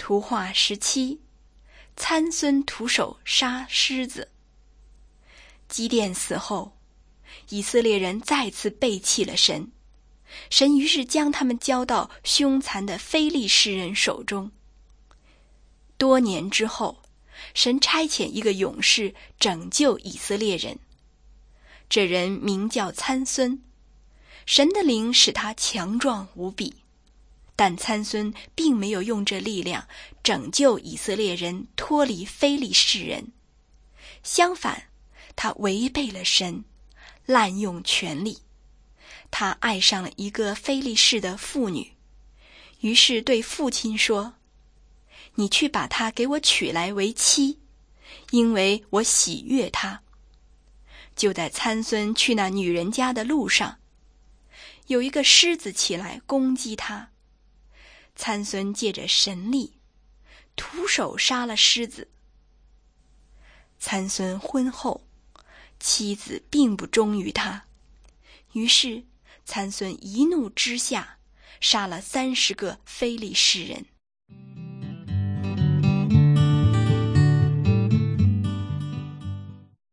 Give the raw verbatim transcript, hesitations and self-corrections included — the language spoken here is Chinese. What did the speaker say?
图画十七，参孙徒手杀狮子。基甸死后，以色列人再次背弃了神，神于是将他们交到凶残的非利士人手中。多年之后，神差遣一个勇士拯救以色列人，这人名叫参孙，神的灵使他强壮无比。但参孙并没有用这力量拯救以色列人脱离非利士人，相反，他违背了神，滥用权力。他爱上了一个非利士的妇女，于是对父亲说：你去把她给我娶来为妻，因为我喜悦她。就在参孙去那女人家的路上，有一个狮子起来攻击他。参孙借着神力，徒手杀了狮子。参孙婚后，妻子并不忠于他，于是参孙一怒之下，杀了三十个非利士人。